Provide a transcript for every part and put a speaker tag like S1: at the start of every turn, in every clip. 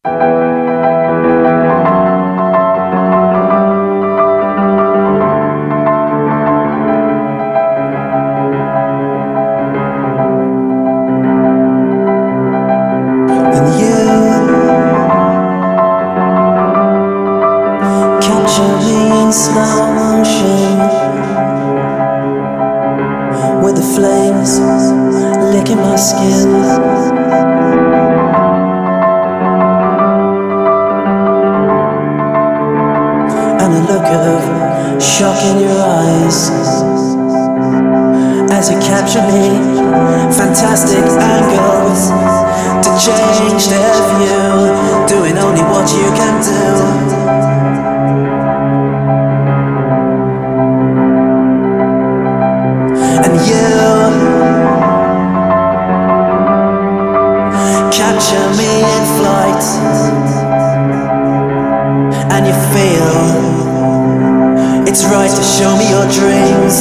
S1: And you capture me in slow motion, with the flames licking my skin, and a look of shock in your eyes as you capture me. Fantastic angles to change their view, doing only what you can do. And you capture me in flight, and you feel it's right to show me your dreams.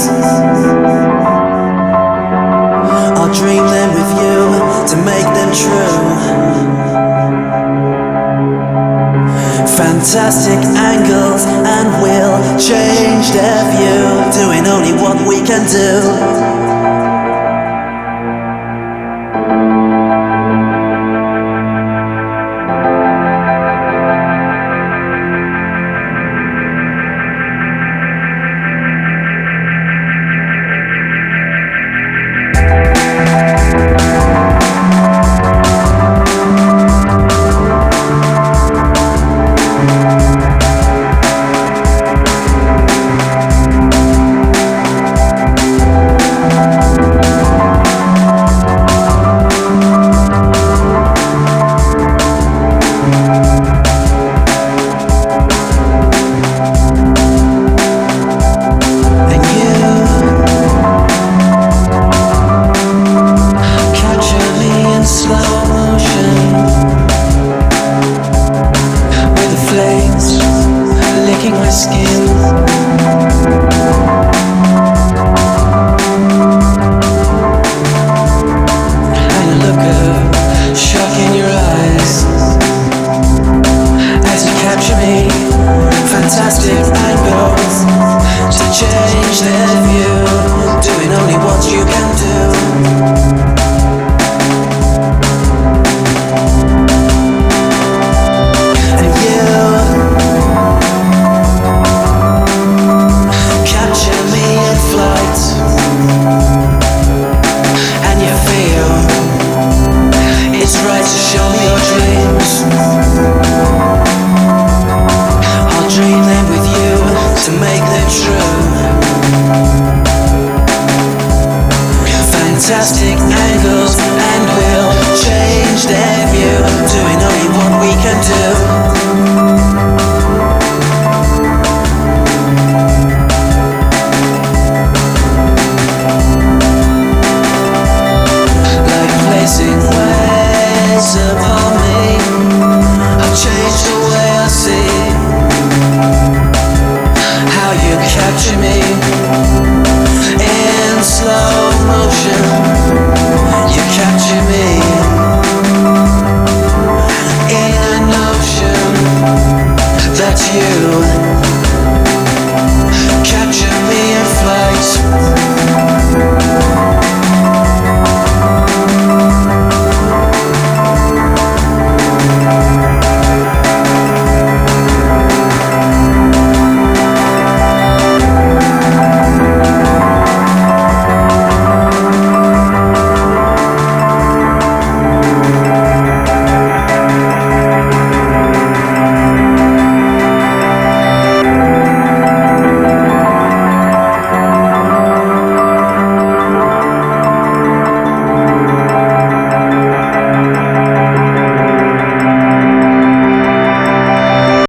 S1: I'll dream them with you to make them true. Fantastic angles, and we'll change their view, doing only what we can do. My skin, and a look of shock in your eyes as you capture me. Fantastic angles to change their view, doing only what you can do. Fantastic angles, and we'll change their view, doing only what we can do. Like placing weights upon me, I've changed the way I see how you capture me in slow motion. You capture me in a notion that you